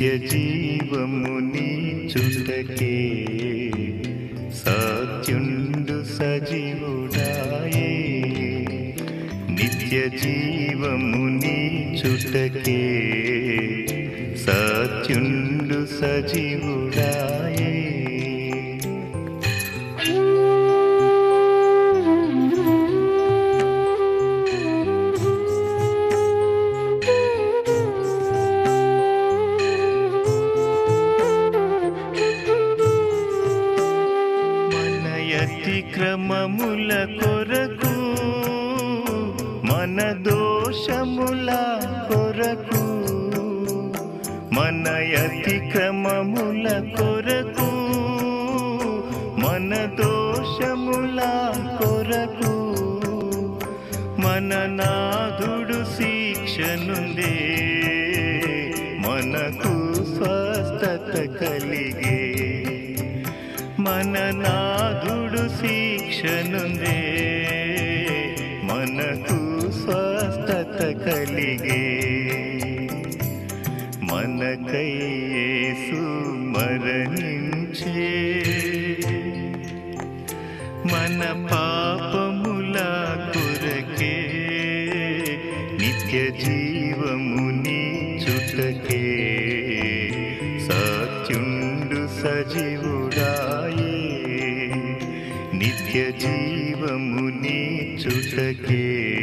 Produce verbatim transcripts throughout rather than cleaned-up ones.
జీవముని చుటకే సత్యుండు సజీవుడాయే నిత్య జీవముని చుటకే సత్యుండు సజీవుడాయే అతిక్రమముల కొరకు మన దోషముల కొరకు మన అతిక్రమముల కొరకు మన దోషముల కొరకు మన నాథుడు శిక్షనుందే మనకు స్వస్థత కలిగే మన నాథుడు శిక్షనుందే మనకు స్వస్థత కలిగే మనకై యేసు మరణించే మన పాపముల కొరకే నిత్య జీవముని చుటకే సత్యుండు సజీవుడాయే నిత్య జీవముని చుటకే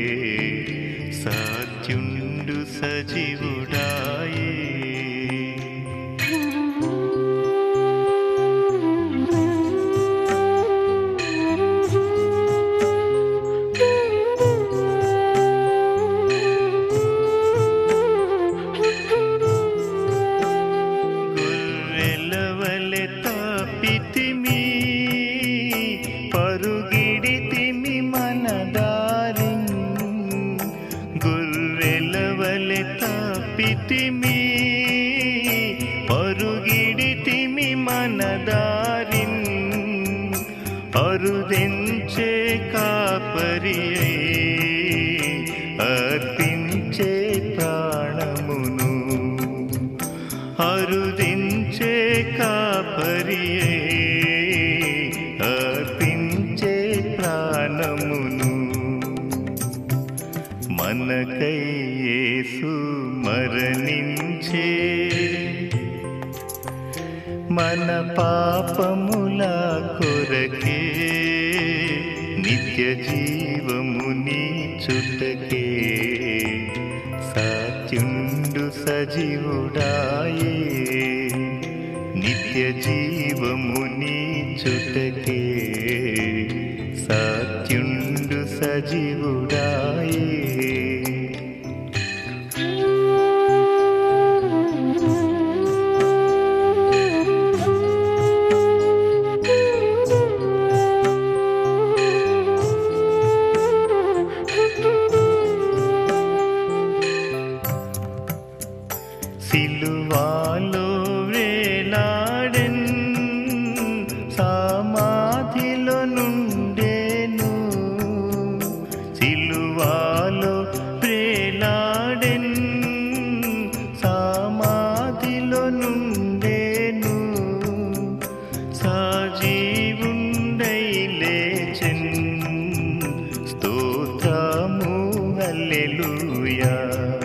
సత్యుండు సజీవుడాయే తప్పితిమి పరుగిడితిమి మన దారిన్ గొర్రెలవలె తప్పితిమి పరుగిడితిమి మన దారిన్ అరుదించే కాపరి అర్పించే ప్రాణమును అరుదించే కాపరి అర్పించే ప్రాణమును మనకై యేసు మరణించే మన పాపముల కొరకే నిత్య జీవముని చుటకే సత్యుండు సజీవుడాయే నిత్య జీవముని చుటకే సత్యుండు సజీవుడాయే సిలువాలో వేలాడెన్ సమాధిలో నుండేను సిలువాలో వేలాడెన్ సమాధిలో నుండేను సజీవుండై లేచెన్ స్తోత్రము హల్లెలూయా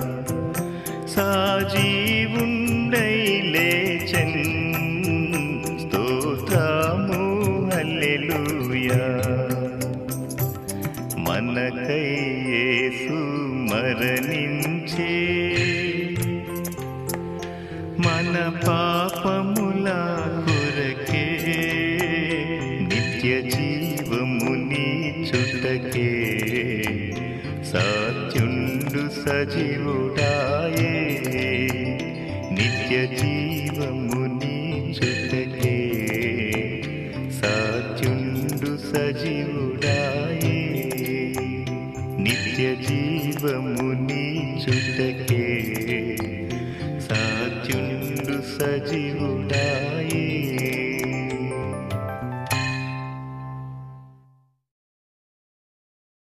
సజీవుండై లేచెన్ స్తోత్రము హల్లెలూయా మనకై యేసు మరణించే మన పాపముల కొరకే నిత్య జీవముని చుటకే సత్యుండు సజీవుడాయే నిత్య జీవముని చుటకే సత్యుండు సజీవుడాయే నిత్య జీవముని చుటకే